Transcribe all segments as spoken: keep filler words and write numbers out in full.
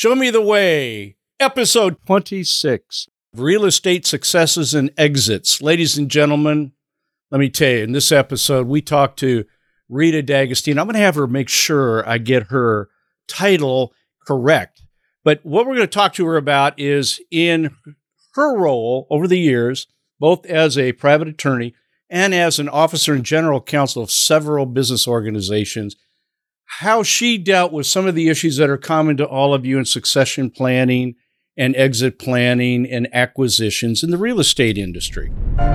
Show Me the Way, episode twenty-six, Real Estate Successes and Exits. Ladies and gentlemen, let me tell you, in this episode, we talked to Rita D'Agostino. I'm going to have her make sure I get her title correct. But what we're going to talk to her about is in her role over the years, both as a private attorney and as an officer and general counsel of several business organizations, how she dealt with some of the issues that are common to all of you in succession planning and exit planning and acquisitions in the real estate industry.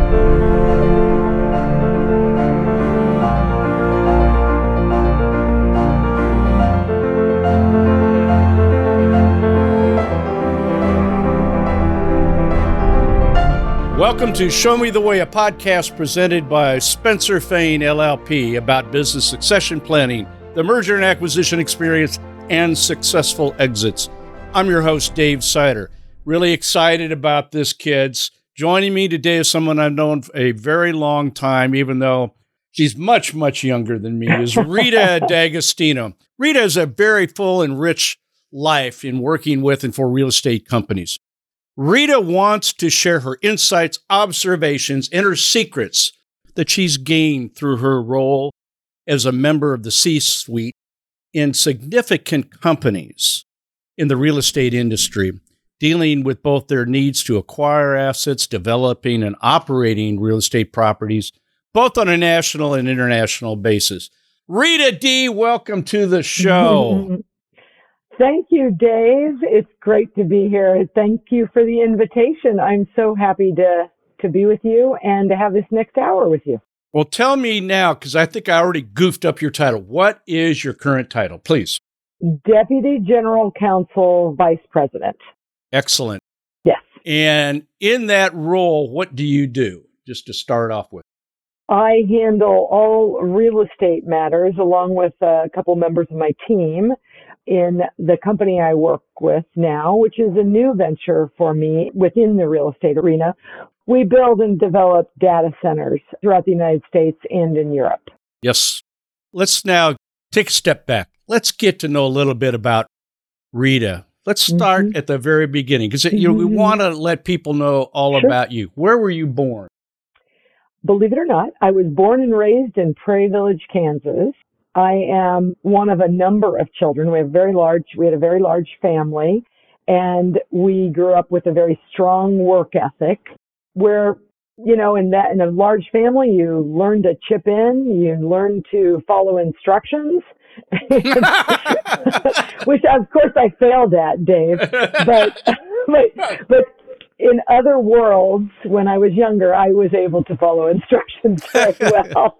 Welcome to Show Me the Way, a podcast presented by Spencer Fane, L L P, about business succession planning, the merger and acquisition experience, and successful exits. I'm your host, Dave Sider. Really excited about this, kids. Joining me today is someone I've known for a very long time, even though she's much, much younger than me, is Rita D'Agostino. Rita has a very full and rich life in working with and for real estate companies. Rita wants to share her insights, observations, and her secrets that she's gained through her role as a member of the C-suite in significant companies in the real estate industry, dealing with both their needs to acquire assets, developing and operating real estate properties, both on a national and international basis. Rita D., welcome to the show. Thank you, Dave. It's great to be here. Thank you for the invitation. I'm so happy to, to be with you and to have this next hour with you. Well, tell me now, because I think I already goofed up your title. What is your current title, please? Deputy General Counsel, Vice President. Excellent. Yes. And in that role, what do you do, just to start off with? I handle all real estate matters along with a couple members of my team in the company I work with now, which is a new venture for me within the real estate arena. We build and develop data centers throughout the United States and in Europe. Yes. Let's now take a step back. Let's get to know a little bit about Rita. Let's start mm-hmm. at the very beginning, because you know, we want to let people know all sure. about you. Where were you born? Believe it or not, I was born and raised in Prairie Village, Kansas. I am one of a number of children. We have very large, we had a very large family, and we grew up with a very strong work ethic where, you know, in that, in a large family, you learn to chip in, you learn to follow instructions, which of course I failed at, Dave, but, but, but in other worlds, when I was younger, I was able to follow instructions very well.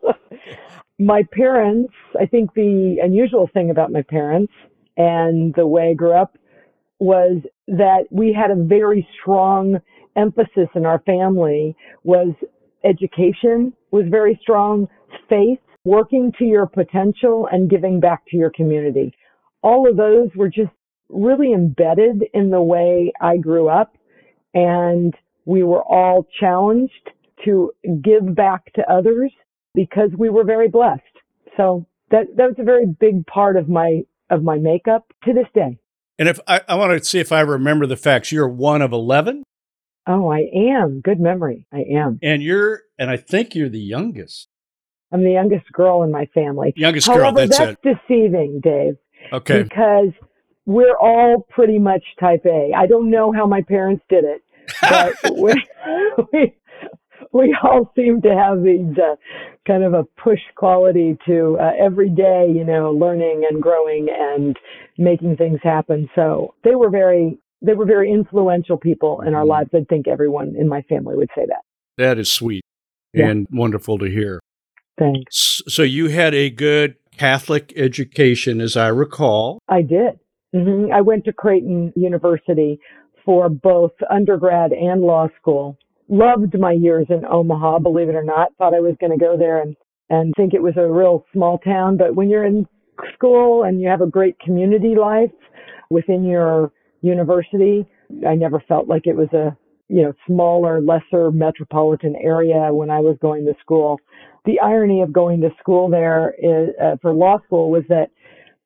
My parents, I think the unusual thing about my parents and the way I grew up was that we had a very strong emphasis in our family was education was very strong, faith, working to your potential, and giving back to your community. All of those were just really embedded in the way I grew up, and we were all challenged to give back to others because we were very blessed. So that that was a very big part of my of my makeup to this day. And if I, I want to see if I remember the facts, you're one of eleven? Oh, I am. Good memory. I am. And you're, and I think you're the youngest. I'm the youngest girl in my family. Youngest However, girl, that's, that's it. deceiving, Dave. Okay. Because we're all pretty much type A. I don't know how my parents did it, but we, we we all seem to have these uh, kind of a push quality to uh, every day, you know, learning and growing and making things happen. So they were very, they were very influential people in our lives. I think everyone in my family would say that. That is sweet yeah. and wonderful to hear. Thanks. So you had a good Catholic education, as I recall. I did. Mm-hmm. I went to Creighton University for both undergrad and law school. Loved my years in Omaha, believe it or not. Thought I was going to go there and, and think it was a real small town. But when you're in school and you have a great community life within your university, I never felt like it was a, you know, smaller, lesser metropolitan area when I was going to school. The irony of going to school there is, uh, for law school was that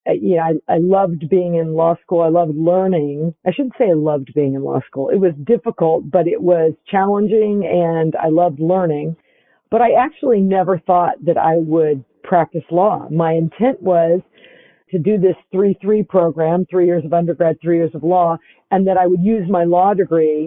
uh, you know, I, I loved being in law school. I loved learning. I shouldn't say I loved being in law school. It was difficult, but it was challenging and I loved learning. But I actually never thought that I would practice law. My intent was to do this three three program, three years of undergrad, three years of law, and that I would use my law degree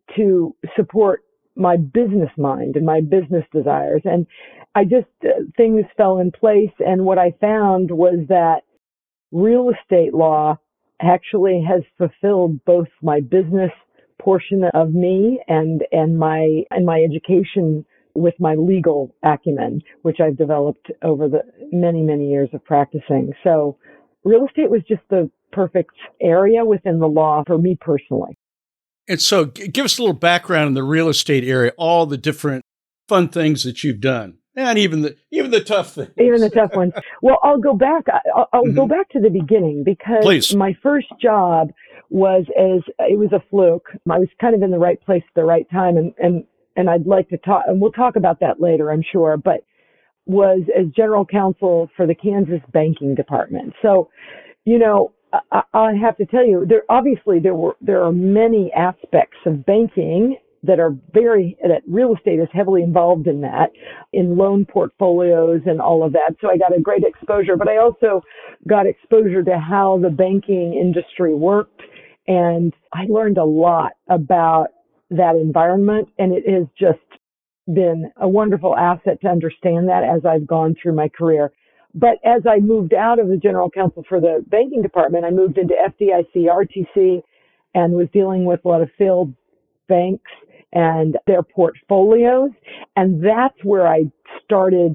to support my business mind and my business desires. And I just, uh, things fell in place. And what I found was that real estate law actually has fulfilled both my business portion of me and, and my, and my education with my legal acumen, which I've developed over the many, many years of practicing. So real estate was just the perfect area within the law for me personally. And so g- give us a little background in the real estate area, all the different fun things that you've done, and even the even the tough things. Even the tough ones. Well, I'll go back. I'll, I'll mm-hmm. go back to the beginning because Please. My first job was as, it was a fluke. I was kind of in the right place at the right time, and, and, and I'd like to talk, and we'll talk about that later, I'm sure, but was as general counsel for the Kansas banking department. So, you know, I, I have to tell you, there obviously there were there are many aspects of banking that are very that real estate is heavily involved in that, in loan portfolios and all of that. So I got a great exposure, but I also got exposure to how the banking industry worked, and I learned a lot about that environment, and it has just been a wonderful asset to understand that as I've gone through my career. But as I moved out of the general counsel for the banking department, I moved into F D I C, R T C, and was dealing with a lot of failed banks and their portfolios. And that's where I started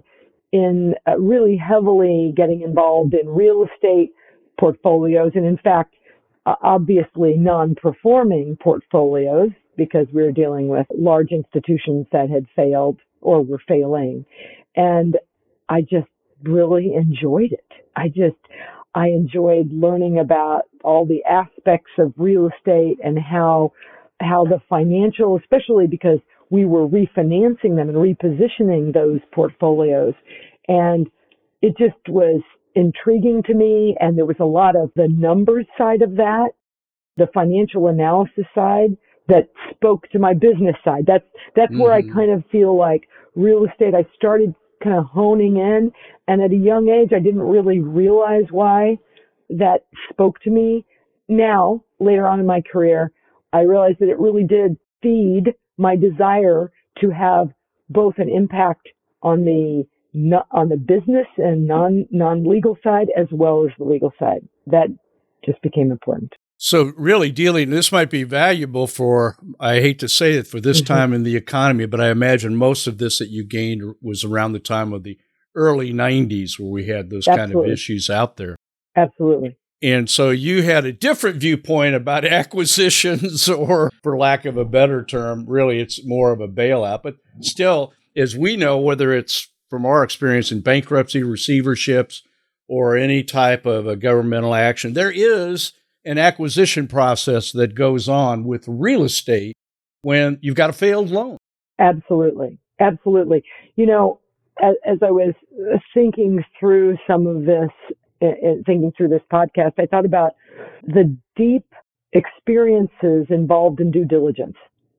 in uh, really heavily getting involved in real estate portfolios. And in fact, uh, obviously non-performing portfolios, because we were dealing with large institutions that had failed or were failing. And I just really enjoyed it. I just, I enjoyed learning about all the aspects of real estate and how, how the financial, especially because we were refinancing them and repositioning those portfolios. And it just was intriguing to me. And there was a lot of the numbers side of that, the financial analysis side that spoke to my business side. That's, that's mm-hmm. where I kind of feel like real estate, I started kind of honing in. And at a young age, I didn't really realize why that spoke to me. Now, later on in my career, I realized that it really did feed my desire to have both an impact on the on the business and non non-legal side as well as the legal side. That just became important. So really dealing, this might be valuable for, I hate to say it, for this mm-hmm. time in the economy, but I imagine most of this that you gained was around the time of the early nineties where we had those Absolutely. kind of issues out there. Absolutely. And so you had a different viewpoint about acquisitions, or for lack of a better term, really it's more of a bailout. But still, as we know, whether it's from our experience in bankruptcy, receiverships, or any type of a governmental action, there is an acquisition process that goes on with real estate when you've got a failed loan. Absolutely. Absolutely. You know, as, as I was thinking through some of this, uh, thinking through this podcast, I thought about the deep experiences involved in due diligence,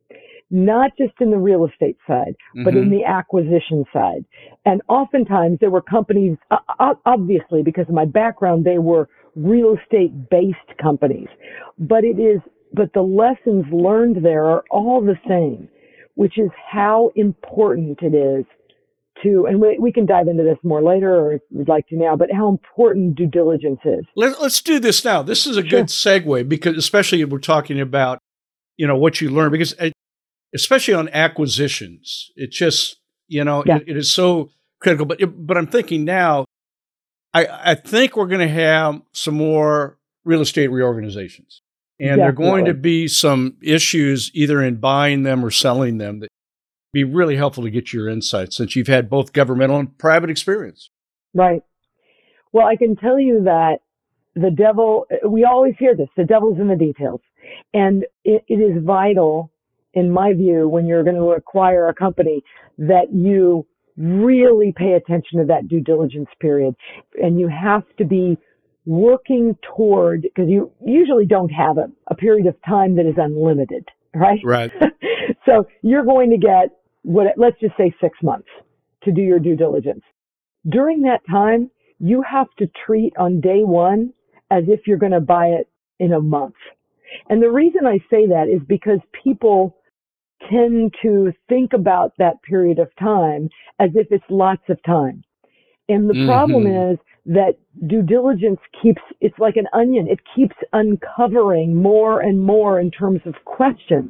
not just in the real estate side, mm-hmm. but in the acquisition side. And oftentimes there were companies, uh, obviously because of my background, they were real estate based companies, but it is, but the lessons learned there are all the same, which is how important it is to, and we, we can dive into this more later or if we'd like to now, but how important due diligence is. Let, let's do this now. This is a good sure. segue, because especially if we're talking about, you know, what you learn, because especially on acquisitions, it just, you know, yeah. it, it is so critical. But, but I'm thinking now, I, I think we're going to have some more real estate reorganizations, and there are going to be some issues either in buying them or selling them that be really helpful to get your insights, since you've had both governmental and private experience. Right. Well, I can tell you that the devil, we always hear this, the devil's in the details. And it, it is vital, in my view, when you're going to acquire a company, that you really pay attention to that due diligence period. And you have to be working toward, because you usually don't have a, a period of time that is unlimited, right? Right. So you're going to get what, let's just say six months to do your due diligence. During that time, you have to treat on day one as if you're going to buy it in a month. And the reason I say that is because people tend to think about that period of time as if it's lots of time. And the mm-hmm. problem is that due diligence keeps, it's like an onion. It keeps uncovering more and more in terms of questions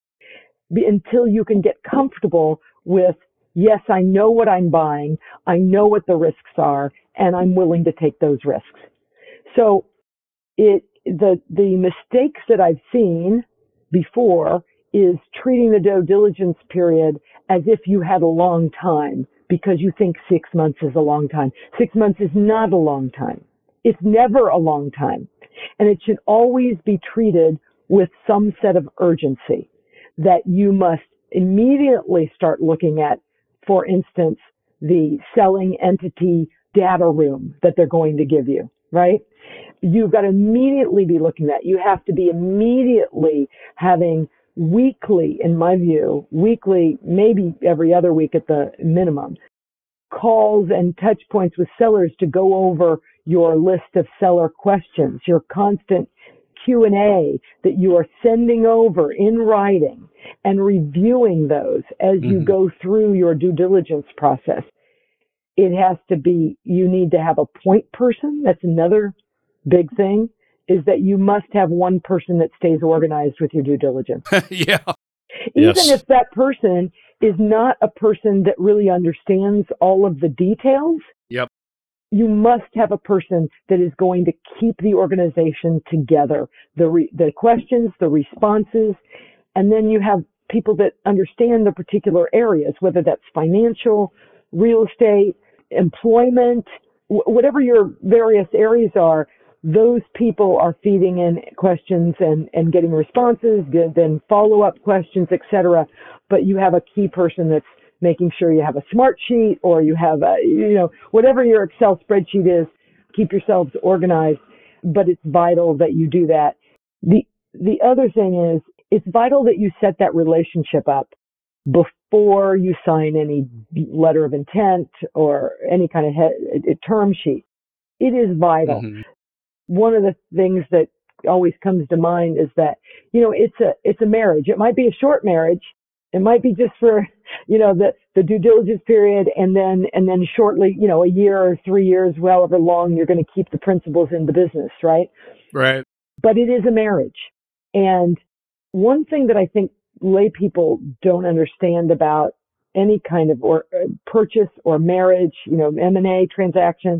until you can get comfortable with, yes, I know what I'm buying. I know what the risks are, and I'm willing to take those risks. So it, the, the mistakes that I've seen before is treating the due diligence period as if you had a long time because you think six months is a long time. Six months is not a long time. It's never a long time. And it should always be treated with some set of urgency that you must immediately start looking at, for instance, the selling entity data room that they're going to give you, right? You've got to immediately be looking at that. You have to be immediately having weekly, in my view, weekly, maybe every other week at the minimum, calls and touch points with sellers to go over your list of seller questions, your constant Q and A that you are sending over in writing and reviewing those as mm-hmm. you go through your due diligence process. It has to be, you need to have a point person. That's another big thing, is that you must have one person that stays organized with your due diligence. Yeah. Even yes. if that person is not a person that really understands all of the details. Yep. You must have a person that is going to keep the organization together, the re- the questions, the responses, and then you have people that understand the particular areas, whether that's financial, real estate, employment, w- whatever your various areas are. Those people are feeding in questions and, and getting responses, then follow-up questions, et cetera. But you have a key person that's making sure you have a smart sheet or you have a, you know, whatever your Excel spreadsheet is, keep yourselves organized. But it's vital that you do that. The, the other thing is, it's vital that you set that relationship up before you sign any letter of intent or any kind of he- term sheet. It is vital. Mm-hmm. One of the things that always comes to mind is that, you know, it's a, it's a marriage. It might be a short marriage. It might be just for, you know, the, the due diligence period and then, and then shortly, you know, a year or three years, however long you're going to keep the principals in the business, right? Right. But it is a marriage. And one thing that I think lay people don't understand about any kind of or uh, purchase or marriage, you know, M and A transaction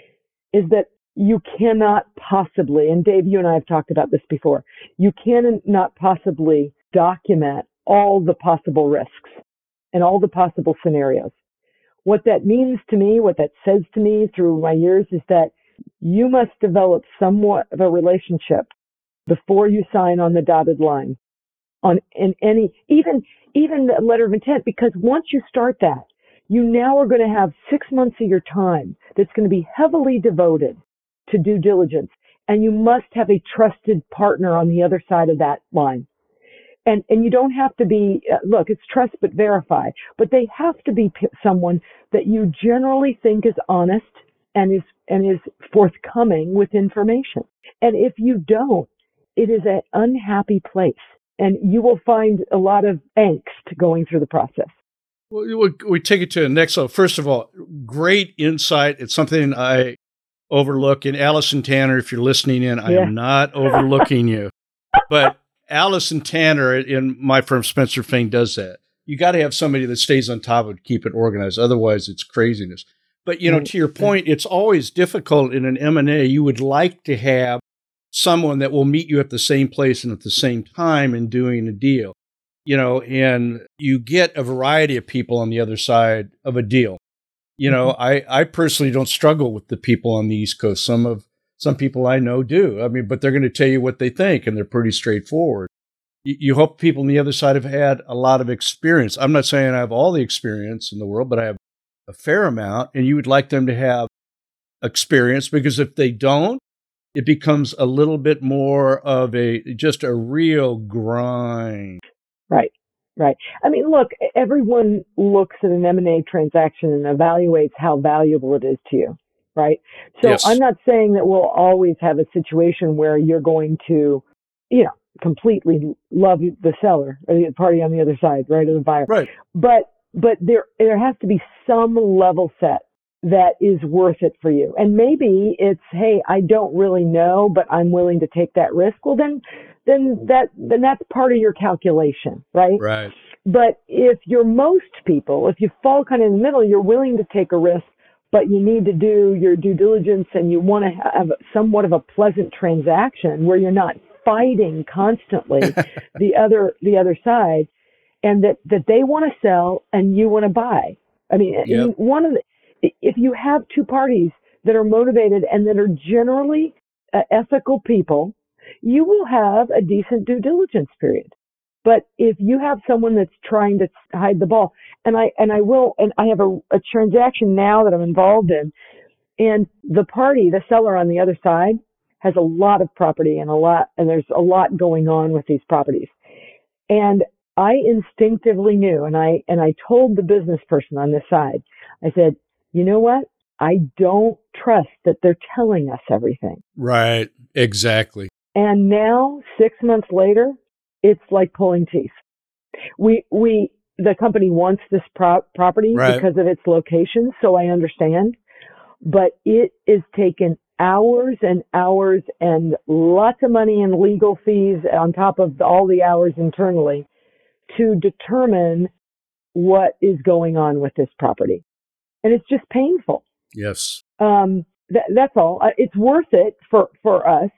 is that you cannot possibly, and Dave, you and I have talked about this before, you cannot possibly document all the possible risks and all the possible scenarios. What that means to me, what that says to me through my years is that you must develop somewhat of a relationship before you sign on the dotted line on in any, even, even the letter of intent, because once you start that, you now are going to have six months of your time that's going to be heavily devoted to due diligence, and you must have a trusted partner on the other side of that line. And and you don't have to be, uh, look, it's trust but verify, but they have to be p- someone that you generally think is honest and is and is forthcoming with information. And if you don't, it is an unhappy place, and you will find a lot of angst going through the process. Well, we take it to the next level. First of all, great insight. It's something I overlook. And Allison Tanner, if you're listening in, I yeah. am not overlooking you. But Allison Tanner in my firm, Spencer Fane, does that. You got to have somebody that stays on top of it, keep it organized. Otherwise, it's craziness. But, you know, to your point, it's always difficult in an M and A. You would like to have someone that will meet you at the same place and at the same time in doing a deal. You know, and you get a variety of people on the other side of a deal. You know, I, I personally don't struggle with the people on the East Coast. Some of some people I know do. I mean, but they're going to tell you what they think, and they're pretty straightforward. You, you hope people on the other side have had a lot of experience. I'm not saying I have all the experience in the world, but I have a fair amount, and you would like them to have experience, because if they don't, it becomes a little bit more of a, just a real grind. Right. Right. I mean, look, everyone looks at an M and A transaction and evaluates how valuable it is to you, right? So Yes. I'm not saying that we'll always have a situation where you're going to, you know, completely love the seller or the party on the other side, right, or the buyer. Right. But but there there has to be some level set that is worth it for you. And maybe it's, hey, I don't really know, but I'm willing to take that risk. Well, then then that then that's part of your calculation, right? Right. But if you're most people, if you fall kind of in the middle, you're willing to take a risk, but you need to do your due diligence and you want to have somewhat of a pleasant transaction where you're not fighting constantly the other the other side, and that, that they want to sell and you want to buy. I mean, Yep. one of the, if you have two parties that are motivated and that are generally uh, ethical people, you will have a decent due diligence period. But if you have someone that's trying to hide the ball, and I and I will, and I have a, a transaction now that I'm involved in, and the party, the seller on the other side, has a lot of property and a lot, and there's a lot going on with these properties. And I instinctively knew, and I and I told the business person on this side, I said, you know what? I don't trust that they're telling us everything. Right. Exactly. And now, six months later, it's like pulling teeth. We we the company wants this pro- property Right. because of its location, so I understand. But it is taken hours and hours and lots of money in legal fees on top of all the hours internally to determine what is going on with this property. And it's just painful. Yes. Um, th- that's all. Uh, It's worth it for, for us,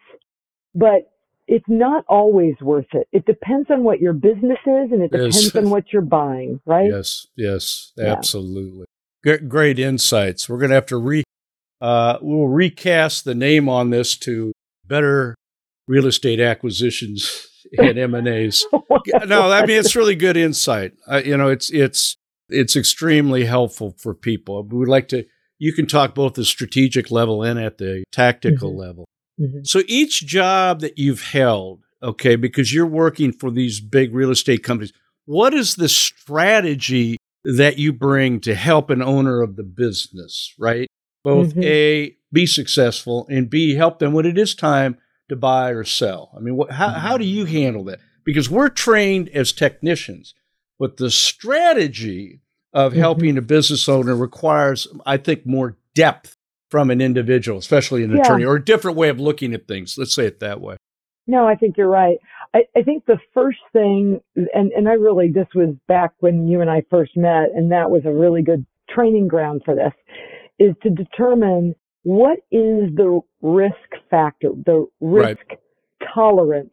but it's not always worth it. It depends on what your business is, and it Yes. depends on what you're buying, right? Yes. Yes. Yeah. Absolutely. Great, great insights. We're going to have to re, uh, we'll recast the name on this to Better Real Estate Acquisitions and M and A's. No, I mean, it's really good insight. Uh, you know, it's, it's, it's extremely helpful for people. We'd like to, you can talk both the strategic level and at the tactical Mhm. level. Mhm. So each job that you've held, okay, because you're working for these big real estate companies, what is the strategy that you bring to help an owner of the business, right? Both Mhm. A, be successful, and B, help them when it is time to buy or sell. I mean, what, how, how do you handle that? Because we're trained as technicians, but the strategy of Mhm. helping a business owner requires, I think, more depth from an individual, especially an Yeah. attorney, or a different way of looking at things. Let's say it that way. No, I think you're right. I, I think the first thing, and, and I really, this was back when you and I first met, and that was a really good training ground for this, is to determine what is the risk factor, the risk Right. tolerance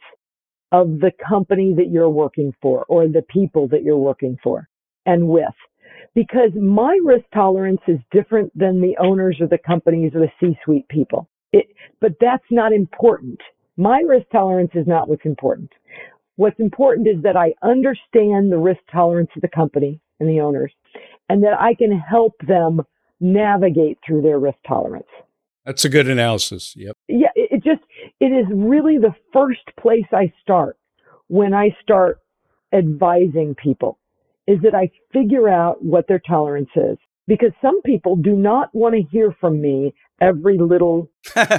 of the company that you're working for or the people that you're working for and with. Because my risk tolerance is different than the owners or the companies or the C-suite people. It, but that's not important. My risk tolerance is not what's important. What's important is that I understand the risk tolerance of the company and the owners, and that I can help them navigate through their risk tolerance. That's a good analysis. Yep. Yeah, it, it just, it is really the first place I start when I start advising people, is that I figure out what their tolerance is. Because some people do not want to hear from me every little,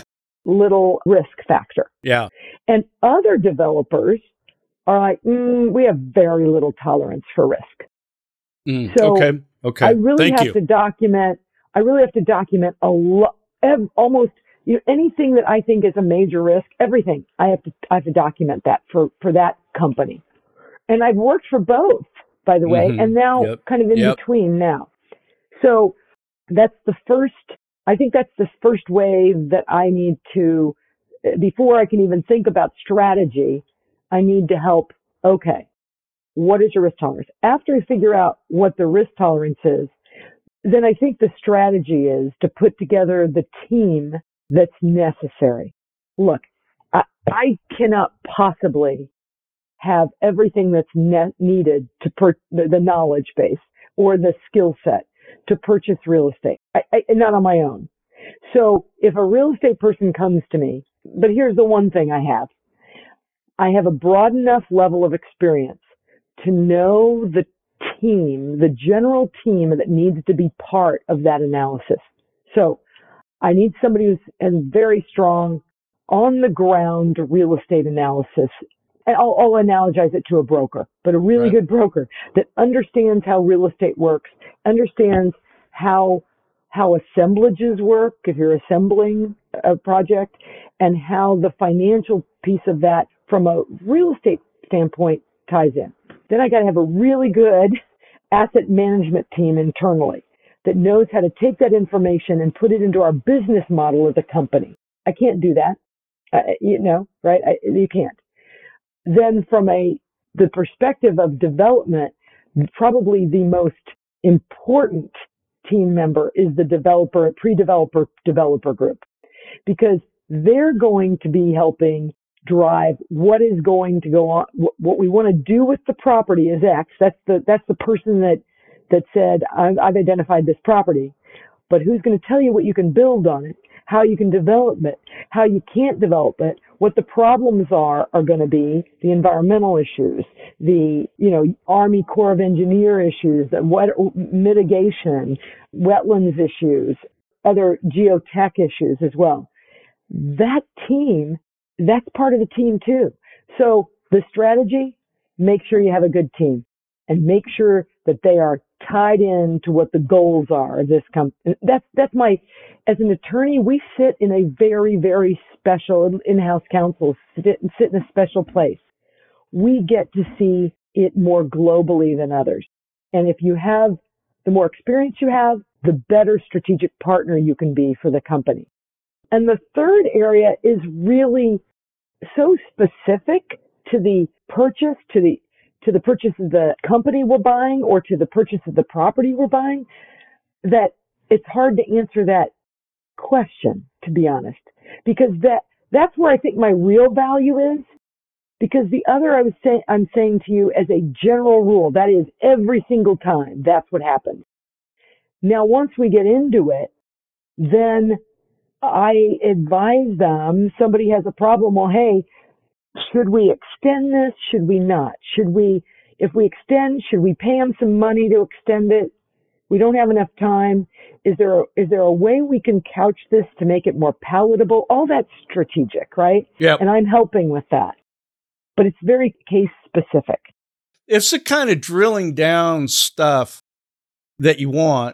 little risk factor. Yeah. And other developers are like, mm, we have very little tolerance for risk. Mm, So okay. Okay. I really Thank have you. to document, I really have to document a lot, almost, you know, anything that I think is a major risk, everything, I have to, I have to document that for, for that company. And I've worked for both, by the way, Mhm. and now Yep. kind of in Yep. between now. So that's the first, I think that's the first way that I need to, before I can even think about strategy, I need to help, okay, what is your risk tolerance? After I figure out what the risk tolerance is, then I think the strategy is to put together the team that's necessary. Look, I, I cannot possibly have everything that's ne- needed to per- the, the knowledge base or the skill set to purchase real estate. I, I, not on my own. So if a real estate person comes to me, but here's the one thing I have. I have a broad enough level of experience to know the team, the general team that needs to be part of that analysis. So I need somebody who's has very strong on the ground real estate analysis. And I'll, I'll analogize it to a broker, but a really Right. good broker that understands how real estate works, understands how how assemblages work if you're assembling a project, and how the financial piece of that from a real estate standpoint ties in. Then I got to have a really good asset management team internally that knows how to take that information and put it into our business model of the company. I can't do that. Uh, you know, right? I, you can't. Then from a the perspective of development, probably the most important team member is the developer, pre-developer developer group, because they're going to be helping drive what is going to go on. What we want to do with the property is X. That's the that's the person that that said, I've, I've identified this property, but who's going to tell you what you can build on it, how you can develop it, how you can't develop it, what the problems are are going to be, the environmental issues, the you know Army Corps of Engineer issues, the wet mitigation, wetlands issues, other geotech issues as well. That team, that's part of the team too. So the strategy, make sure you have a good team and make sure that they are tied in to what the goals are of this company. That's, that's my, as an attorney, we sit in a very, very special in-house counsel, sit, sit in a special place. We get to see it more globally than others. And if you have, the more experience you have, the better strategic partner you can be for the company. And the third area is really so specific to the purchase, to the to the purchase of the company we're buying or to the purchase of the property we're buying, that it's hard to answer that question, to be honest, because that that's where I think my real value is. Because the other I was saying, I'm saying to you as a general rule, that is every single time that's what happens. Now, once we get into it, then I advise them, somebody has a problem, well, hey, should we extend this? Should we not? Should we, if we extend, should we pay them some money to extend it? We don't have enough time. Is there a, is there a way we can couch this to make it more palatable? All that's strategic, right? Yeah. And I'm helping with that. But it's very case specific. It's the kind of drilling down stuff that you want,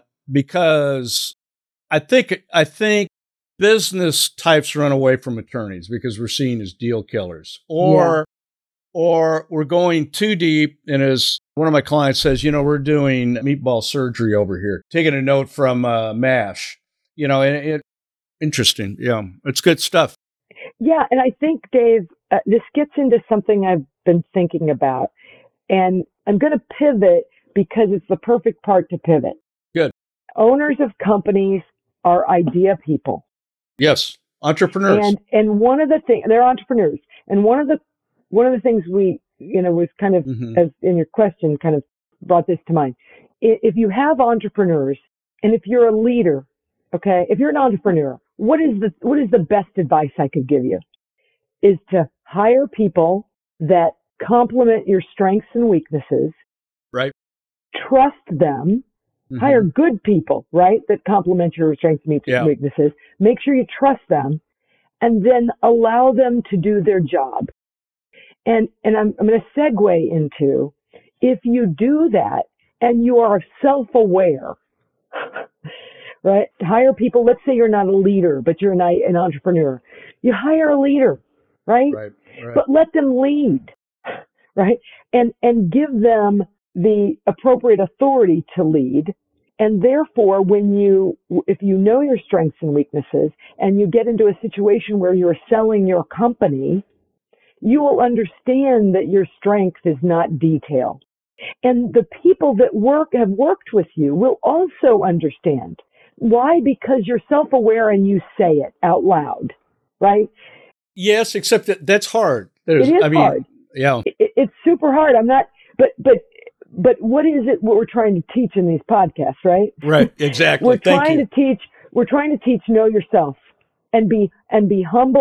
because I think, I think business types run away from attorneys because we're seen as deal killers, or, yeah. or we're going too deep. And as one of my clients says, you know, we're doing meatball surgery over here, taking a note from uh, MASH, you know, and it, interesting. Yeah. It's good stuff. Yeah. And I think, Dave, uh, this gets into something I've been thinking about, and I'm going to pivot because it's the perfect part to pivot. Good. Owners of companies are idea people. Yes, entrepreneurs. And and one of the things, they're entrepreneurs. And one of the one of the things we, you know, was kind of, mm-hmm. as in your question, kind of brought this to mind. If you have entrepreneurs, and if you're a leader, okay, if you're an entrepreneur, what is the what is the best advice I could give you? Is to hire people that complement your strengths and weaknesses. Right. Trust them. Mm-hmm. Hire good people, right, that complement your strengths and yeah. weaknesses. Make sure you trust them, and then allow them to do their job. And and I'm, I'm going to segue into, if you do that and you are self-aware, right, hire people. Let's say you're not a leader, but you're an, an entrepreneur. You hire a leader, right? Right, right. But let them lead, right? And and give them the appropriate authority to lead. And therefore, when you, if you know your strengths and weaknesses and you get into a situation where you're selling your company, you will understand that your strength is not detail. And the people that work, have worked with you will also understand. Why? Because you're self-aware and you say it out loud, right? Yes, except that that's hard. There's, it is I mean, hard. Yeah. It, it's super hard. I'm not, but, but, But what is it what we're trying to teach in these podcasts, right? Right, exactly. we're Thank trying you. to teach, we're trying to teach know yourself and be and be humble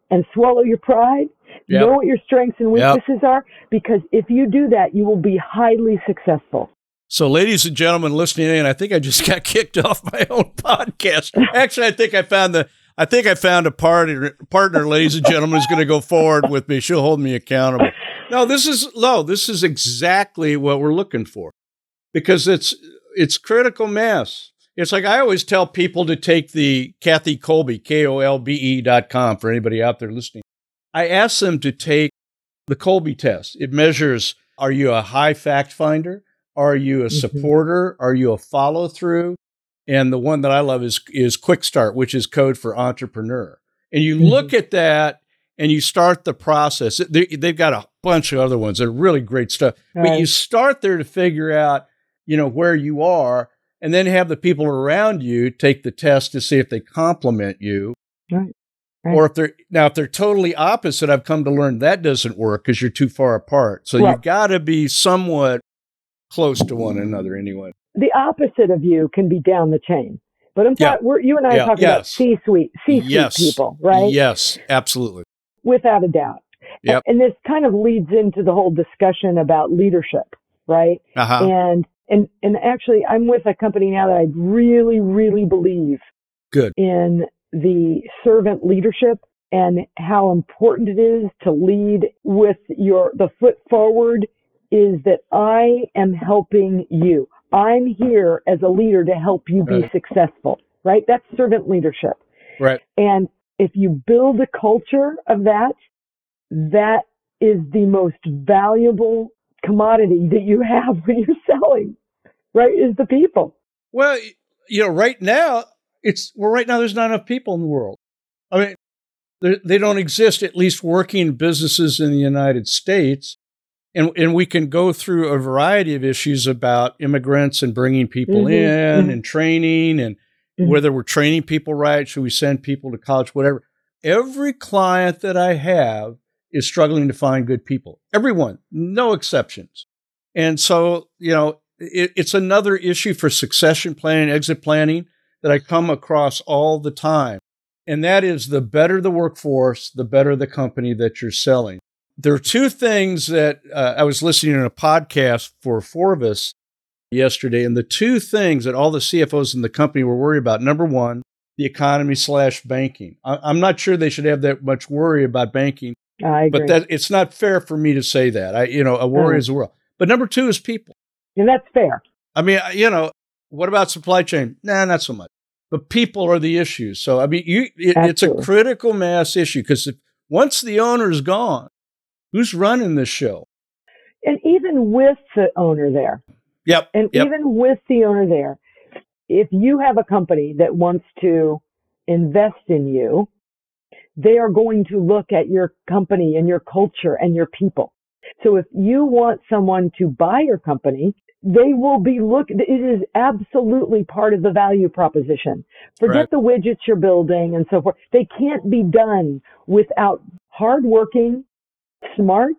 and swallow your pride. Yep. Know what your strengths and Yep. weaknesses are, because if you do that, you will be highly successful. So, ladies and gentlemen listening in, I think I just got kicked off my own podcast. Actually, I think I found the I think I found a partner, partner, ladies and gentlemen, who's going to go forward with me. She'll hold me accountable. No, this is low. This is exactly what we're looking for, because it's it's critical mass. It's like I always tell people to take the Kathy Kolbe, K O L B E dot com, for anybody out there listening. I ask them to take the Kolbe test. It measures, are you a high fact finder? Are you a supporter? Are you a follow through? And the one that I love is, is Quick Start, which is code for entrepreneur. And you mm-hmm. look at that and you start the process. They, they've got a bunch of other ones that are really great stuff. Right. But you start there to figure out, you know, where you are, and then have the people around you take the test to see if they complement you. Right. Right. Or if they're now, if they're totally opposite, I've come to learn that doesn't work because you're too far apart. So right. you've got to be somewhat close to one another anyway. The opposite of you can be down the chain, but I'm yeah. talking. We're, you and I yeah. are talking yes. about C-suite, C-suite yes. people, right? Yes, absolutely, without a doubt. Yep. And, and this kind of leads into the whole discussion about leadership, right? Uh-huh. And and and actually, I'm with a company now that I really, really believe good in the servant leadership and how important it is to lead with your the foot forward. Is that I am helping you. I'm here as a leader to help you be right. successful, right? That's servant leadership. Right. And if you build a culture of that, that is the most valuable commodity that you have when you're selling, right? Is the people. Well, you know, right now, it's, well, right now there's not enough people in the world. I mean, they don't exist, at least working businesses in the United States. And and we can go through a variety of issues about immigrants and bringing people mm-hmm, in mm-hmm. and training and mm-hmm. whether we're training people right, should we send people to college, whatever. Every client that I have is struggling to find good people. Everyone, no exceptions. And so, you know, it, it's another issue for succession planning, exit planning that I come across all the time. And that is, the better the workforce, the better the company that you're selling. There are two things that uh, I was listening to a podcast for Forbes yesterday, and the two things that all the C F Os in the company were worried about. Number one, the economy slash banking. I- I'm not sure they should have that much worry about banking, I agree. but that it's not fair for me to say that. I, you know, a worry uh, is a world. But number two is people. And that's fair. I mean, you know, what about supply chain? Nah, not so much. But people are the issues. So, I mean, you, it, it's a critical mass issue, because once the owner is gone, who's running this show? And even with the owner there. Yep. And yep. even with the owner there, if you have a company that wants to invest in you, they are going to look at your company and your culture and your people. So if you want someone to buy your company, they will be look. It is absolutely part of the value proposition. Forget right. the widgets you're building and so forth. They can't be done without hardworking, smart,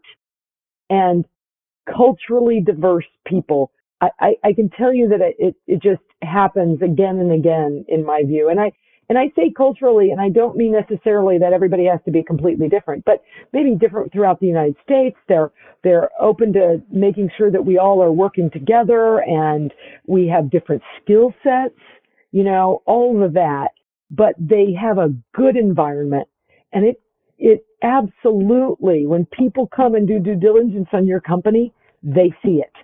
and culturally diverse people. I, I, I can tell you that it, it just happens again and again in my view. And I, and I say culturally, and I don't mean necessarily that everybody has to be completely different, but maybe different throughout the United States. They're, they're open to making sure that we all are working together and we have different skill sets, you know, all of that, but they have a good environment. And it, it absolutely, when people come and do due diligence on your company, they see it.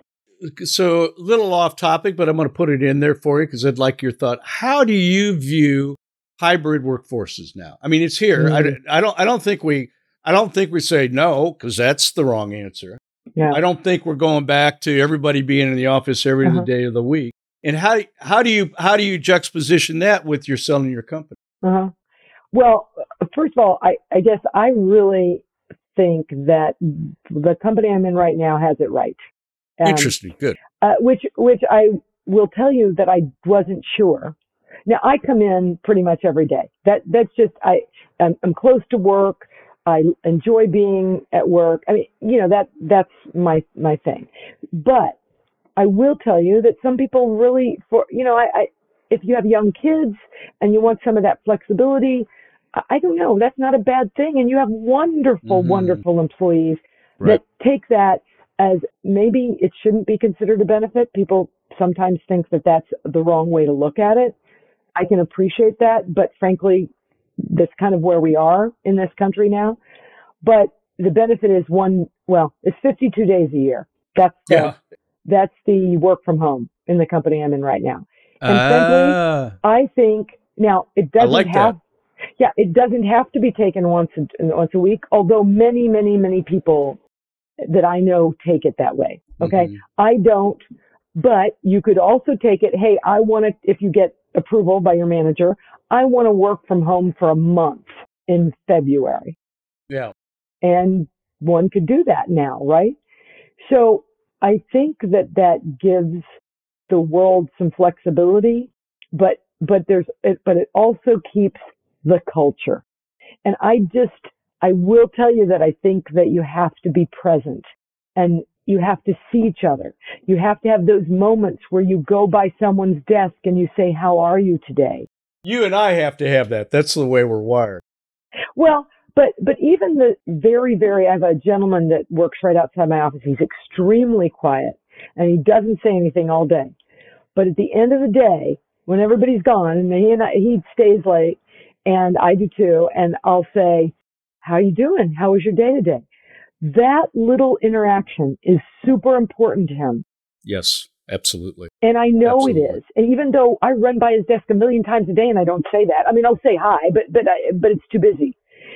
So a little off topic, but I'm going to put it in there for you because I'd like your thought. How do you view hybrid workforces now? I mean, it's here. Mm. I, I don't. I don't think we. I don't think we say no, because that's the wrong answer. Yeah. I don't think we're going back to everybody being in the office every uh-huh. day of the week. And how how do you how do you juxtaposition that with your selling your company? Uh-huh. Well, first of all, I, I guess I really think that the company I'm in right now has it right. Um, Interesting. Good. Uh, which, which I will tell you that I wasn't sure. Now I come in pretty much every day. That, that's just, I, I'm, I'm close to work. I enjoy being at work. I mean, you know, that, that's my, my thing. But I will tell you that some people really, for, you know, I, I if you have young kids and you want some of that flexibility, I I don't know. That's not a bad thing. And you have wonderful, Mm-hmm. wonderful employees Right. that take that as maybe it shouldn't be considered a benefit. People sometimes think that that's the wrong way to look at it. I can appreciate that, but frankly, that's kind of where we are in this country now. But the benefit is one, well, it's fifty-two days a year. That's the, Yeah. that's the work from home in the company I'm in right now. And Ah, frankly, I think now it I doesn't like have, that. yeah, it doesn't have to be taken once a, once a week, although many, many, many people that I know take it that way. Okay. Mhm. I don't, but you could also take it, hey, I want to, if you get approval by your manager, I want to work from home for a month in February. Yeah. And one could do that now, right? So I think that that gives the world some flexibility, but, but there's, it, but it also keeps the culture. And I just, I will tell you that I think that you have to be present and you have to see each other. You have to have those moments where you go by someone's desk and you say, how are you today? You and I have to have that. That's the way we're wired. Well, but, but even the very, very, I have a gentleman that works right outside my office. He's extremely quiet and he doesn't say anything all day. But at the end of the day, when everybody's gone and he and I, he stays late and I do too. And I'll say, how you doing? How was your day today? That little interaction is super important to him. Yes, absolutely. And I know Absolutely. it is. And even though I run by his desk a million times a day and I don't say that, I mean, I'll say hi, but, but, I, but it's too busy.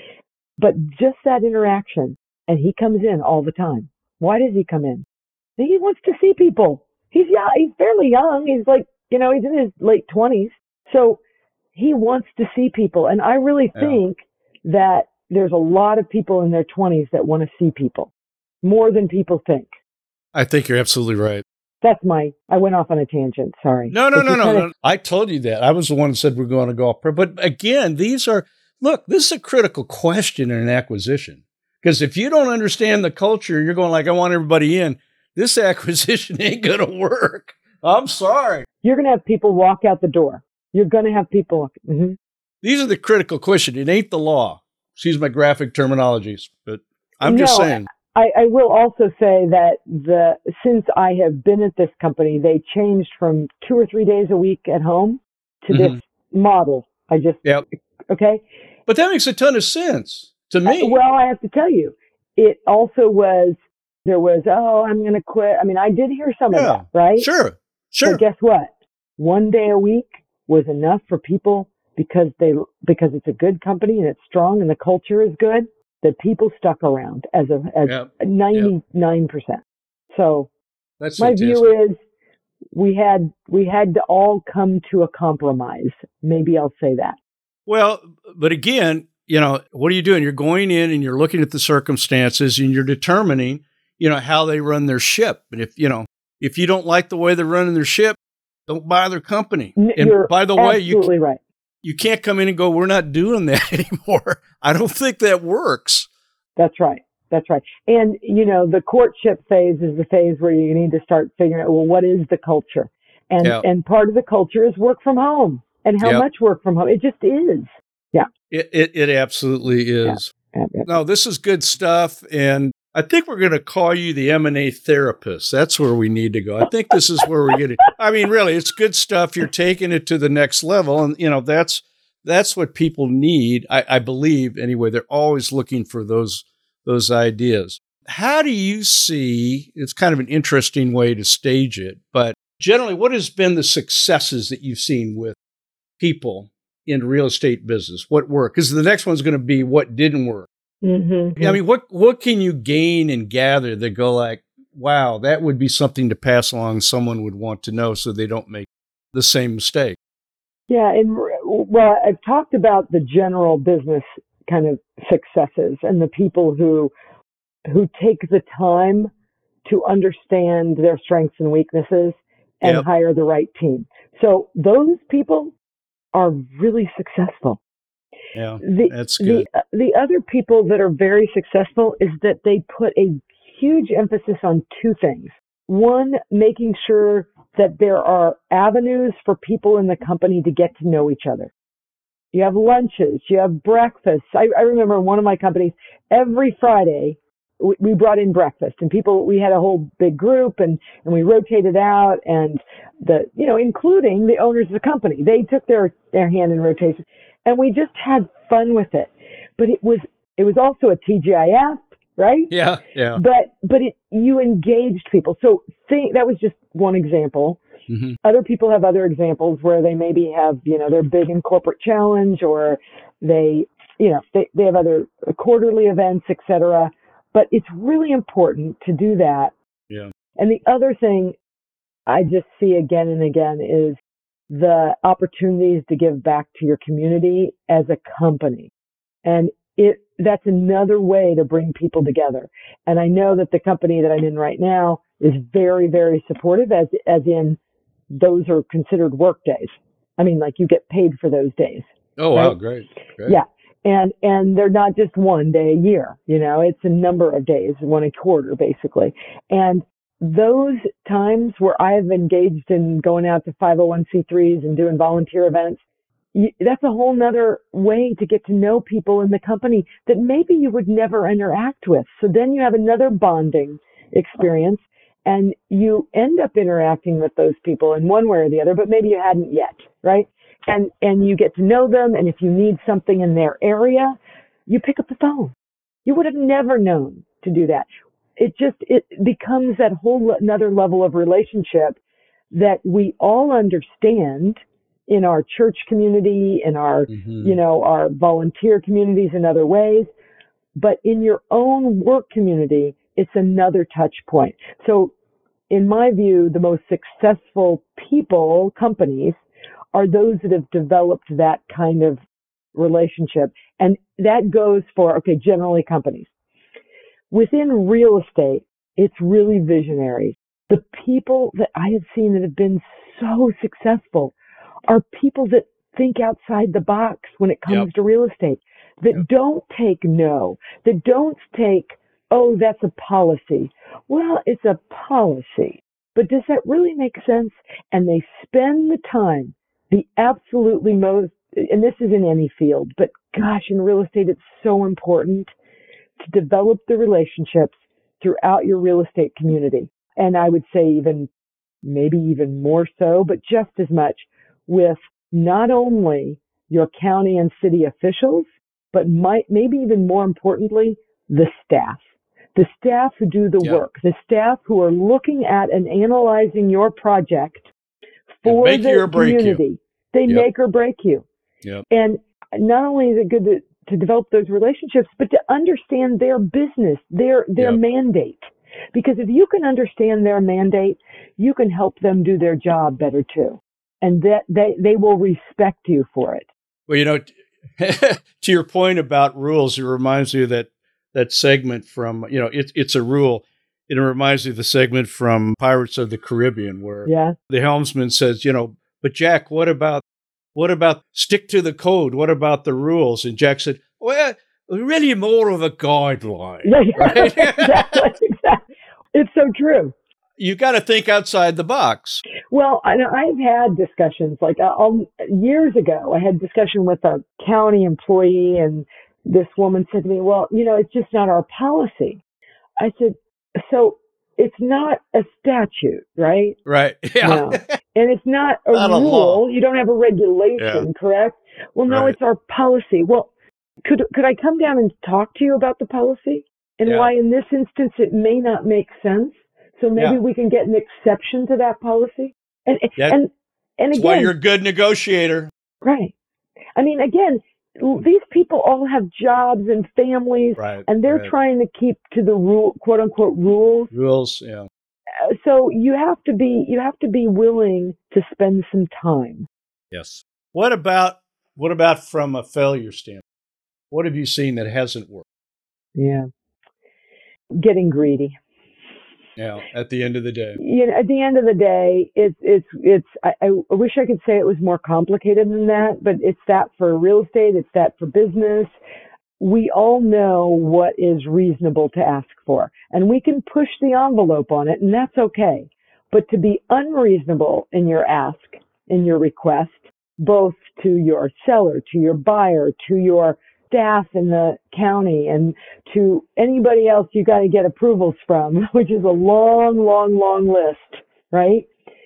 But just that interaction, and he comes in all the time. Why does he come in? He wants to see people. He's young. He's fairly young. He's like, you know, he's in his late twenties. So he wants to see people. And I really Yeah. think that there's a lot of people in their twenties that want to see people more than people think. I think you're absolutely right. That's my, I went off on a tangent. Sorry. No, no, But no, you no, kinda- no. I told you that. I was the one that said we're going to golf. But again, these are, look, this is a critical question in an acquisition. Because if you don't understand the culture, you're going like, I want everybody in. This acquisition ain't going to work. I'm sorry. You're going to have people walk out the door. You're going to have people. Mm-hmm. These are the critical questions. It ain't the law. Excuse my graphic terminologies, but I'm just No, saying. I, I will also say that the since I have been at this company, they changed from two or three days a week at home to Mhm. this model. I just, Yep. okay. But that makes a ton of sense to me. Uh, well, I have to tell you, it also was, there was, oh, I'm going to quit. I mean, I did hear some Yeah. of that, right? Sure. Sure. But guess what? One day a week was enough for people because they, because it's a good company and it's strong and the culture is good, that people stuck around as a, as Yep. ninety-nine percent. So That's my fantastic. view is we had, we had to all come to a compromise. Maybe I'll say that. Well, but again, you know, what are you doing? You're going in and you're looking at the circumstances and you're determining, you know, how they run their ship. And if, you know, if you don't like the way they're running their ship, don't buy their company. N- And You're by the way, you absolutely right. you can't come in and go, we're not doing that anymore. I don't think that works. That's right. That's right. And, you know, the courtship phase is the phase where you need to start figuring out, well, what is the culture? And, Yep. and part of the culture is work from home and how Yep. much work from home. It just is. Yeah. It it, it absolutely is. Yeah, yeah. No, this is good stuff. And I think we're going to call you the M and A therapist. That's where we need to go. I think this is where we're getting, I mean, really, it's good stuff. You're taking it to the next level. And, you know, that's, that's what people need. I, I believe anyway, they're always looking for those, those ideas. How do you see, it's kind of an interesting way to stage it, but generally, what has been the successes that you've seen with people in real estate business? What worked? Because the next one's going to be what didn't work. Mm-hmm. I mean, what what can you gain and gather that go like, wow, that would be something to pass along someone would want to know so they don't make the same mistake? Yeah. And well, I've talked about the general business kind of successes and the people who, who take the time to understand their strengths and weaknesses and Yep. hire the right team. So those people are really successful. Yeah, The, that's the, good. the other people that are very successful is that they put a huge emphasis on two things. One, making sure that there are avenues for people in the company to get to know each other. you have lunches, you have breakfasts. I, I remember one of my companies, every Friday, we, we brought in breakfast, and people, we had a whole big group, and, and we rotated out, and the, you know, including the owners of the company, they took their, their hand in rotation, and we just had fun with it. But it was, it was also a T G I F, right? Yeah, yeah. But, but it, you engaged people. So think, that was just one example. Mm-hmm. Other people have other examples where they maybe have, you know, they're big in corporate challenge, or they, you know, they, they have other quarterly events, et cetera. But it's really important to do that. Yeah. And the other thing I just see again and again is the opportunities to give back to your community as a company. And it, that's another way to bring people together. And I know that the company that I'm in right now is very, very supportive, as, as in those are considered work days. I mean, like, you get paid for those days. Oh, wow. Right? Great. Great. Yeah. And, and they're not just one day a year, you know, it's a number of days, one a quarter, basically. And those times where I've engaged in going out to five oh one c threes and doing volunteer events, you, that's a whole nother way to get to know people in the company that maybe you would never interact with. So then you have another bonding experience, and you end up interacting with those people in one way or the other, but maybe you hadn't yet, right? And, and you get to know them. And if you need something in their area, you pick up the phone. You would have never known to do that. It just, it becomes that whole another level of relationship that we all understand in our church community, in our, Mm-hmm. you know, our volunteer communities in other ways. But in your own work community, it's another touch point. So in my view, the most successful people, companies, are those that have developed that kind of relationship. And that goes for, okay, generally companies. Within real estate, it's really visionary. The people that I have seen that have been so successful are people that think outside the box when it comes Yep. to real estate, that Yep. don't take no, that don't take, oh, that's a policy. Well, it's a policy, but does that really make sense? And they spend the time, the absolutely most, and this is in any field, but gosh, in real estate, it's so important to develop the relationships throughout your real estate community. And I would say even, maybe even more so, but just as much with not only your county and city officials, but might, maybe even more importantly, the staff. The staff who do the Yep. work, the staff who are looking at and analyzing your project for make the you or break you. community. They Yep. make or break you. Yep. And not only is it good to, to develop those relationships, but to understand their business, their their Yep. mandate. Because if you can understand their mandate, you can help them do their job better too. And that they, they will respect you for it. Well, you know, to your point about rules, it reminds me of that, that segment from, you know, it, it's a rule. It reminds me of the segment from Pirates of the Caribbean where Yeah. the helmsman says, you know, but Jack, what about, what about stick to the code? What about the rules? And Jack said, well, really more of a guideline. Yeah, yeah. Right? exactly, exactly. It's so true. You got to think outside the box. Well, I know I've had discussions like uh, um, years ago. I had discussion with a county employee, and this woman said to me, "Well, you know, it's just not our policy." I said, "So it's not a statute, right? Right. Yeah. No. And it's not a Not a rule. law. You don't have a regulation, Yeah. correct? Well, no, Right. it's our policy. Well, could could I come down and talk to you about the policy and Yeah. why, in this instance, it may not make sense? So maybe Yeah. we can get an exception to that policy." And That- and and That's why again, you're a good negotiator. right? I mean, again, l- these people all have jobs and families, Right. and they're right. trying to keep to the rule, quote unquote, rules. Rules. Yeah. Uh, So you have to be you have to be willing to spend some time. Yes. What about, what about from a failure standpoint? What have you seen that hasn't worked? Yeah, getting greedy. Yeah. At the end of the day. You know, at the end of the day, it's it's it's. I, I wish I could say it was more complicated than that, but it's that for real estate. It's that for business. We all know what is reasonable to ask for, and we can push the envelope on it, and that's okay. But to be unreasonable in your ask, in your request, both to your seller, to your buyer, to your staff in the county, and to anybody else you got to get approvals from, which is a long, long, long list, right?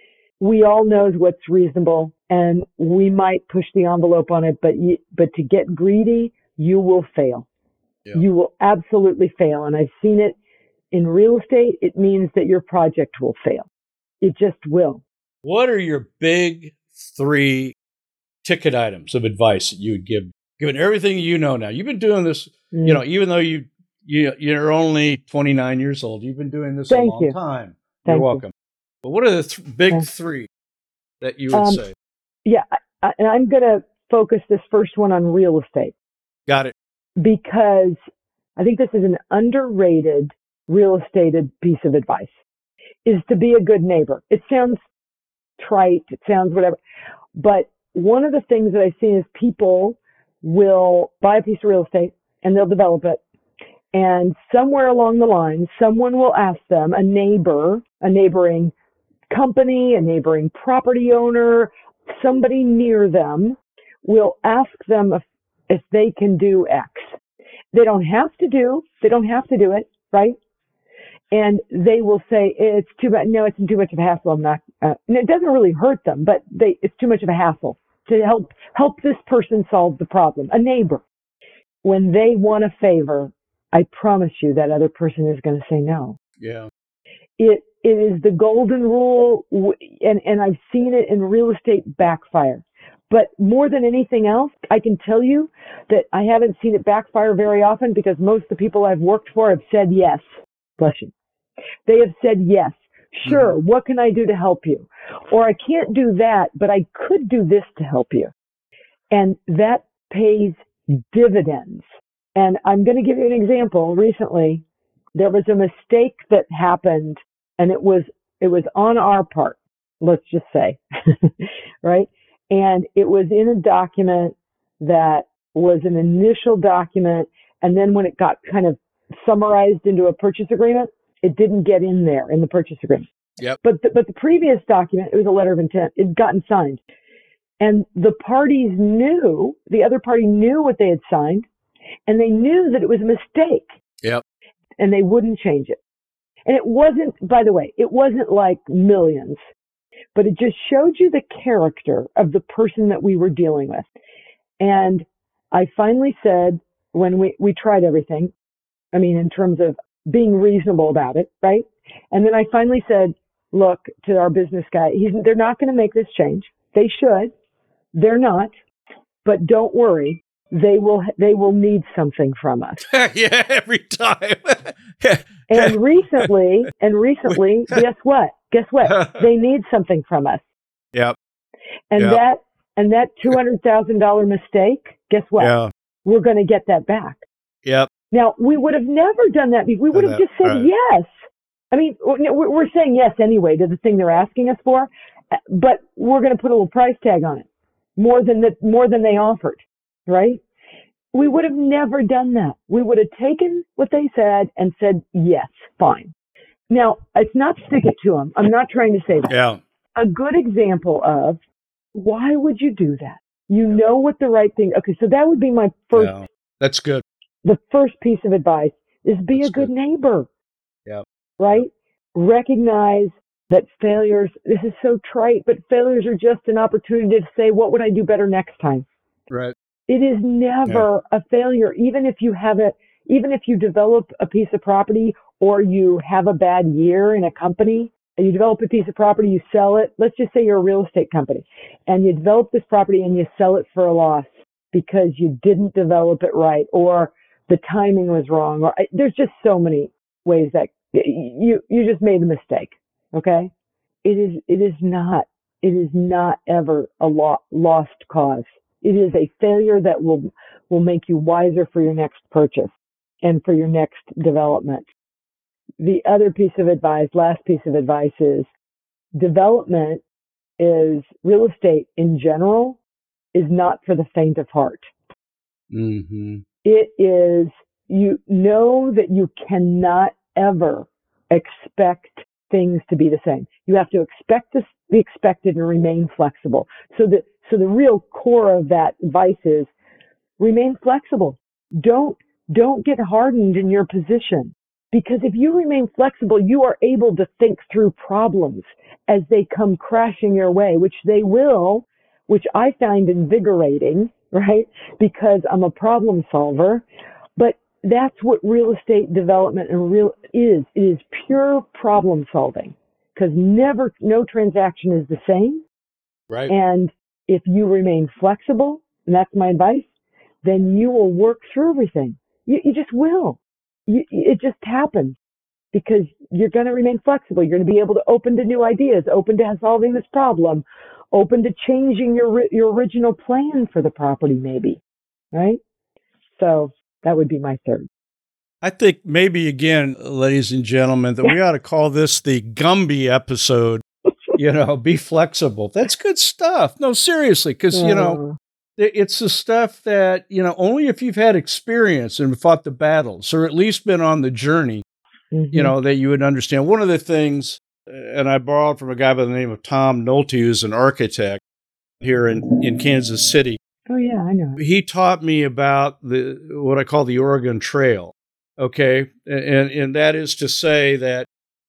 We all knows what's reasonable, and we might push the envelope on it, but you, but to get greedy, you will fail. Yeah. You will absolutely fail. And I've seen it in real estate. It means that your project will fail. It just will. What are your big three ticket items of advice that you would give, given everything you know now? You've been doing this, mm. you know, even though you, you, you're only twenty-nine years old, you've been doing this Thank a long you. time. Thank You're welcome. You. But what are the th- big Thanks. three that you would um, say? Yeah, I, and I'm going to focus this first one on real estate. Got it. Because I think this is an underrated real estate piece of advice, is to be a good neighbor. It sounds trite, it sounds whatever, but one of the things that I've seen is people will buy a piece of real estate and they'll develop it. And somewhere along the line, someone will ask them, a neighbor, a neighboring company, a neighboring property owner, somebody near them will ask them if, if they can do X. They don't have to do, they don't have to do it, right? And they will say, it's too bad, no, it's too much of a hassle. I'm not, uh, and it doesn't really hurt them, but they, it's too much of a hassle to help, help this person solve the problem, a neighbor. When they want a favor, I promise you that other person is going to say no. Yeah. It, it is the golden rule, and, and I've seen it in real estate backfire. But more than anything else, I can tell you that I haven't seen it backfire very often because most of the people I've worked for have said yes. Bless you. They have said yes. Sure, mm-hmm. What can I do to help you? Or I can't do that, but I could do this to help you. And that pays dividends. And I'm going to give you an example. Recently, there was a mistake that happened, and it was it was on our part, let's just say, right? And it was in a document that was an initial document, and then when it got kind of summarized into a purchase agreement, it didn't get in there in the purchase agreement. Yep. But the, but the previous document, it was a letter of intent. It had gotten signed, and the parties knew, the other party knew what they had signed, and they knew that it was a mistake. Yep. And they wouldn't change it. And it wasn't, by the way, it wasn't like millions, but it just showed you the character of the person that we were dealing with. And I finally said, when we, we tried everything, I mean, in terms of being reasonable about it, right? And then I finally said, look, to our business guy, he's, they're not going to make this change. They should. They're not. But don't worry. They will, they will need something from us. Yeah, every time. and recently, and recently, guess what? Guess what? They need something from us. Yep. And yep. that, and that two hundred thousand dollars mistake, guess what? Yeah. We're going to get that back. Yep. Now, we would have never done that. We would have just said right. yes. I mean, we're saying yes anyway to the thing they're asking us for, but we're going to put a little price tag on it, more than the, more than they offered, right? We would have never done that. We would have taken what they said and said, yes, fine. Now, it's not stick it to them. I'm not trying to say that. Yeah. A good example of why would you do that? You know what the right thing. Okay, so that would be my first. Yeah. That's good. The first piece of advice is be That's a good, good. neighbor. Yeah. Right? Recognize that failures, this is so trite, but failures are just an opportunity to say, what would I do better next time? Right. It is never yeah. a failure, even if you have a, even if you develop a piece of property or you have a bad year in a company and you develop a piece of property, you sell it. Let's just say you're a real estate company and you develop this property and you sell it for a loss because you didn't develop it right or the timing was wrong. Or there's just so many ways that you, you just made a mistake. Okay. It is, it is not, it is not ever a lo- lost cause. It is a failure that will, will make you wiser for your next purchase and for your next development. The other piece of advice, last piece of advice is development is real estate in general is not for the faint of heart. Mm-hmm. It is, you know that you cannot ever expect things to be the same. You have to expect the, the expected and remain flexible. So the, so the real core of that advice is remain flexible. Don't, don't get hardened in your position, because if you remain flexible, you are able to think through problems as they come crashing your way, which they will, which I find invigorating, right? Because I'm a problem solver. But that's what real estate development and real is. It is pure problem solving, because never, no transaction is the same. Right. And if you remain flexible, and that's my advice, then you will work through everything. You, you just will. You, it just happens because you're going to remain flexible. You're going to be able to open to new ideas, open to solving this problem, open to changing your your original plan for the property, maybe, right? So that would be my third. I think maybe, again, ladies and gentlemen, that we ought to call this the Gumby episode. You know, be flexible. That's good stuff. No, seriously, because, you know, it's the stuff that, you know, only if you've had experience and fought the battles, or at least been on the journey, mm-hmm. you know, that you would understand. One of the things, and I borrowed from a guy by the name of Tom Nolte, who's an architect here in, in Kansas City. Oh, yeah, I know. He taught me about the what I call the Oregon Trail, okay? And, and that is to say that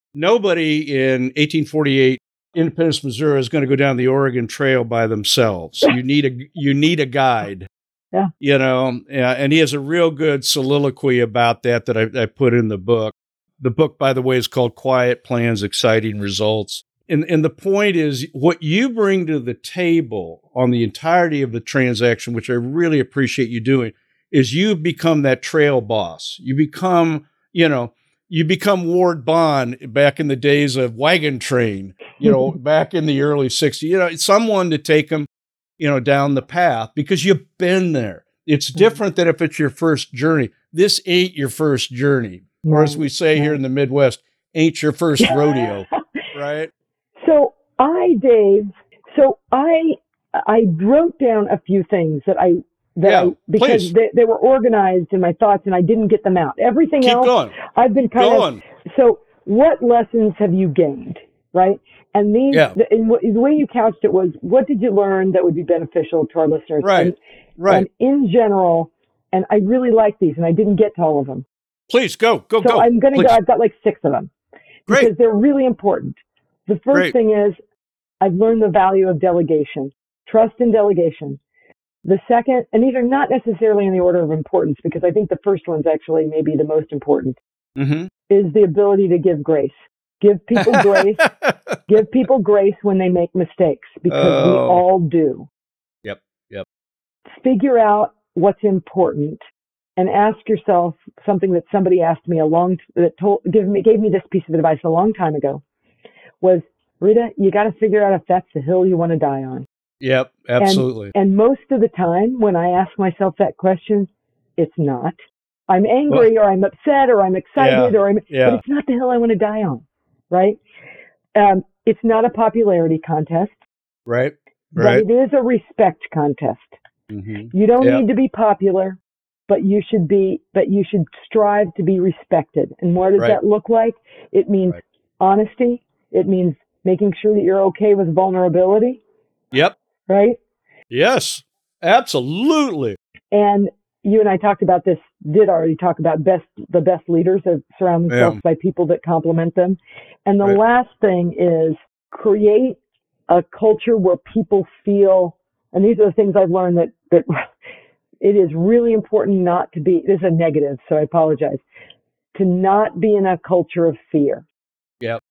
nobody in eighteen forty-eight Independence, Missouri is going to go down the Oregon Trail by themselves. You need a you need a guide. Yeah. You know, and he has a real good soliloquy about that that I, I put in the book. The book, by the way, is called Quiet Plans, Exciting Results. And, and the point is, what you bring to the table on the entirety of the transaction, which I really appreciate you doing, is you become that trail boss. You become, you know, you become Ward Bond back in the days of Wagon Train, you know, back in the early sixties, you know, someone to take them, you know, down the path because you've been there. It's different than if it's your first journey. This ain't your first journey. Or as we say here in the Midwest, ain't your first rodeo, right? So I, Dave, so I, I wrote down a few things that I, that yeah, I, because they, they were organized in my thoughts and I didn't get them out. Everything Keep else, going. I've been kind going. of, so what lessons have you gained, right? And these, yeah. the, and the way you couched it was, what did you learn that would be beneficial to our listeners? Right, and, right. And in general, and I really like these, and I didn't get to all of them. Please, go, go, so go. So I'm going to Please. go, I've got like six of them. Great. Because they're really important. The first Great. thing is, I've learned the value of delegation, trust and delegation. The second, and these are not necessarily in the order of importance, because I think the first one's actually maybe the most important, mm-hmm. is the ability to give grace. Give people grace. Give people grace when they make mistakes, because oh. we all do. Yep, yep. Figure out what's important and ask yourself something that somebody asked me a long, that told, give me, gave me this piece of advice a long time ago, was, Rita, you got to figure out if that's the hill you want to die on. Yep, absolutely. And, and most of the time when I ask myself that question, it's not. I'm angry well, or I'm upset or I'm excited yeah, or I'm, yeah. but it's not the hill I want to die on, right? Um, it's not a popularity contest. Right, right. But it is a respect contest. Mm-hmm. You don't yep. need to be popular, but you should be, but you should strive to be respected. And what does right. that look like? It means right. honesty. It means making sure that you're okay with vulnerability. Yep. Right? Yes, absolutely. And you and I talked about this, did already talk about best, the best leaders of surround themselves yeah. by people that complement them. And the right. last thing is create a culture where people feel, and these are the things I've learned that, that it is really important not to be, this is a negative, so I apologize, to not be in a culture of fear. Yep.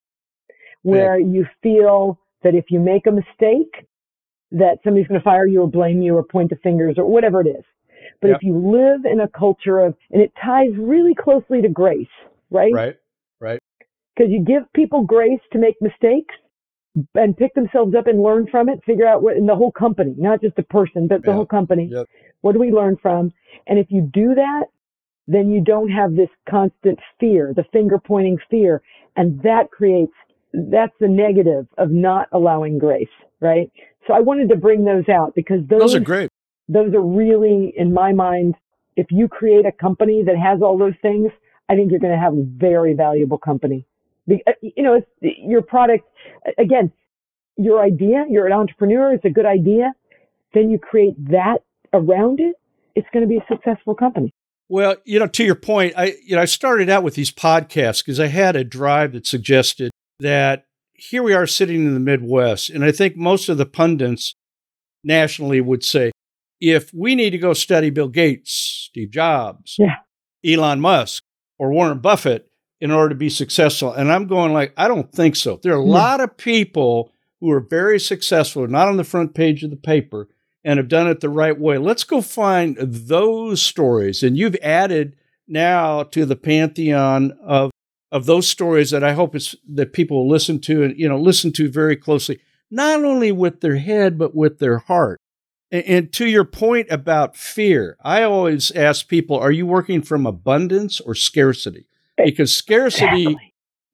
Where yeah. you feel that if you make a mistake, that somebody's going to fire you or blame you or point the fingers or whatever it is. But yep. if you live in a culture of, and it ties really closely to grace, right? Right, right. Because you give people grace to make mistakes and pick themselves up and learn from it, figure out what, in the whole company, not just a person, but the yep. whole company. Yep. What do we learn from? And if you do that, then you don't have this constant fear, the finger pointing fear. And that creates, that's the negative of not allowing grace, right? So I wanted to bring those out because those, those are great. Those are really, in my mind, if you create a company that has all those things, I think you're going to have a very valuable company. The, uh, you know, it's your product, again, your idea, you're an entrepreneur, it's a good idea. Then you create that around it. It's going to be a successful company. Well, you know, to your point, I, you know, I started out with these podcasts because I had a drive that suggested that here we are sitting in the Midwest. And I think most of the pundits nationally would say, if we need to go study Bill Gates, Steve Jobs, yeah. Elon Musk, or Warren Buffett in order to be successful. And I'm going like, I don't think so. There are a yeah. lot of people who are very successful, not on the front page of the paper, and have done it the right way. Let's go find those stories. And you've added now to the pantheon of of those stories that I hope it's, that people will listen to and, you know, listen to very closely, not only with their head, but with their heart. And, and to your point about fear, I always ask people, are you working from abundance or scarcity? Because scarcity exactly.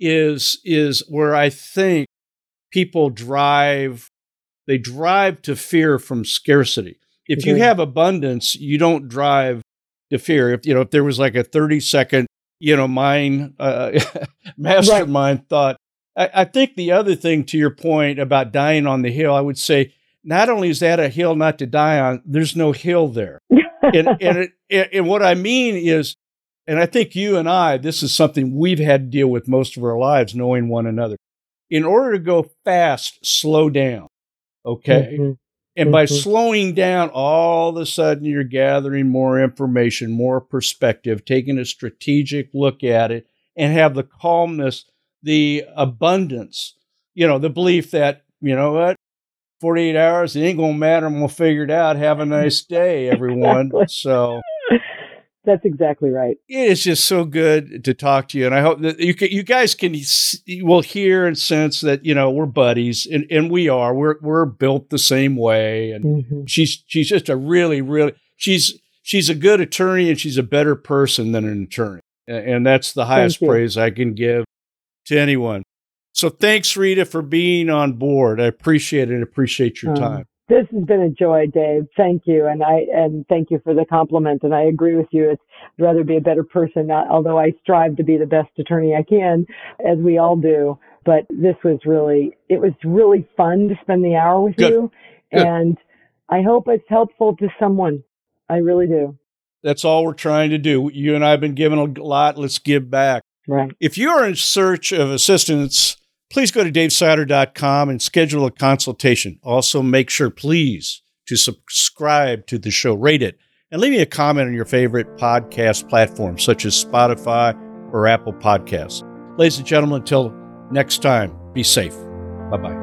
is is where I think people drive, they drive to fear from scarcity. If okay. you have abundance, you don't drive to fear. If, you know, if there was like a thirty second, you know, mind, uh, mastermind right. thought. I, I think the other thing to your point about dying on the hill, I would say, not only is that a hill not to die on, there's no hill there. and, and, it, and what I mean is, and I think you and I, this is something we've had to deal with most of our lives, knowing one another. In order to go fast, slow down, okay? Mm-hmm. And by mm-hmm. slowing down, all of a sudden you're gathering more information, more perspective, taking a strategic look at it, and have the calmness, the abundance, you know, the belief that, you know what, forty-eight hours, it ain't going to matter. I'm going to figure it out. Have a nice day, everyone. Exactly. So that's exactly right. It is just so good to talk to you. And I hope that you can, you guys can, you will hear and sense that, you know, we're buddies, and, and we are, we're, we're built the same way. And mm-hmm. she's, she's just a really, really, she's, she's a good attorney, and she's a better person than an attorney. And that's the highest praise I can give to anyone. So thanks, Rita, for being on board. I appreciate it. Appreciate your um, time. This has been a joy, Dave. Thank you. And I, and thank you for the compliment. And I agree with you. It's I'd rather be a better person, not, although I strive to be the best attorney I can, as we all do. But this was really, it was really fun to spend the hour with Good. you. Good. And I hope it's helpful to someone. I really do. That's all we're trying to do. You and I have been given a lot. Let's give back. Right. If you are in search of assistance, please go to dave sider dot com and schedule a consultation. Also, make sure, please, to subscribe to the show, rate it, and leave me a comment on your favorite podcast platform, such as Spotify or Apple Podcasts. Ladies and gentlemen, until next time, be safe. Bye-bye.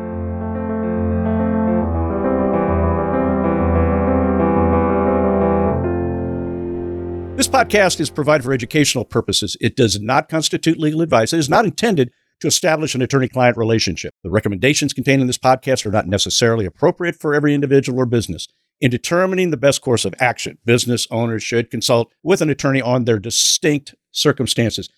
This podcast is provided for educational purposes. It does not constitute legal advice. It is not intended to establish an attorney-client relationship. The recommendations contained in this podcast are not necessarily appropriate for every individual or business. In determining the best course of action, business owners should consult with an attorney on their distinct circumstances.